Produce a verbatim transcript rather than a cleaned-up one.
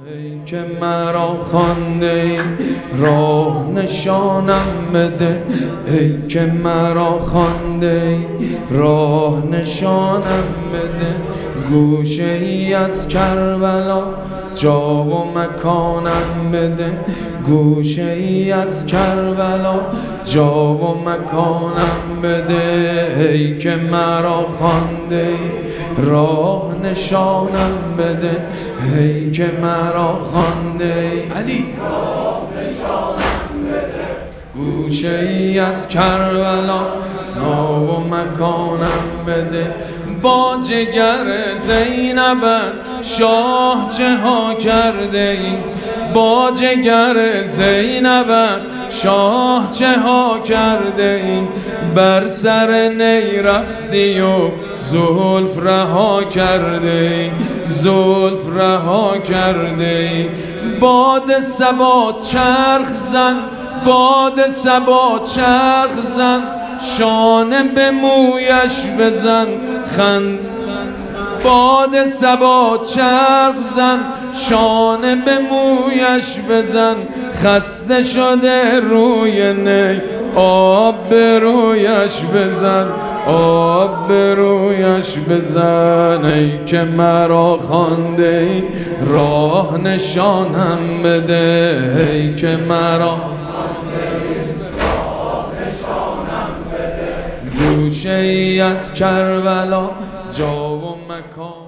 ای که مرا خوانده راه نشانم بده، ای که مرا خوانده راه نشانم بده. گوشه ای از کربلا جا و مکانم بده، گوشه ای از کربلا جا و مکانم بده. ای که مرا خوانده راه نشانم بده، ای که مرا خوانده علی راه نشانم بده. گوشه ای از کربلا جا و مکانم بده. با جگر زینبت شاه چه ها کرده ای، با جگر زینبت شاه چه ها کرده ای. بر سر نی رفتی و زلف رها کرده ای، زلف رها کرده ای. باد صبا چرخ زن، باد صبا چرخ زن، شانه به مویش بزن خند. باد صبا چرخ زن، شانه به مویش بزن. خسته شده روی نی، آب به رویش بزن، آب به رویش بزن. ای که مرا خوانده راه نشانم بده، ای که مرا گوشه ای از کربلا جا و مکان